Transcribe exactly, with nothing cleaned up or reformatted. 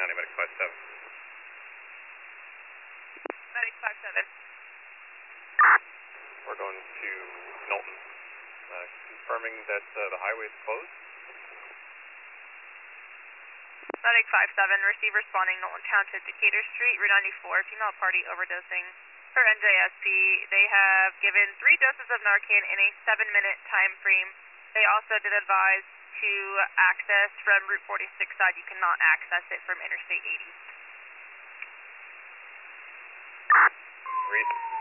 responding, Medic five seven. Medic five seven. We're going to Knowlton. Uh, confirming that uh, the highway is closed. Medic five seven, receive responding Knowlton Township, Decatur Street, Route ninety-four, female party overdosing. Per N J S P, they have given three doses of Narcan in a seven minute time frame. They also did advise to access from Route forty-six side. You cannot access it from Interstate eighty. Reason.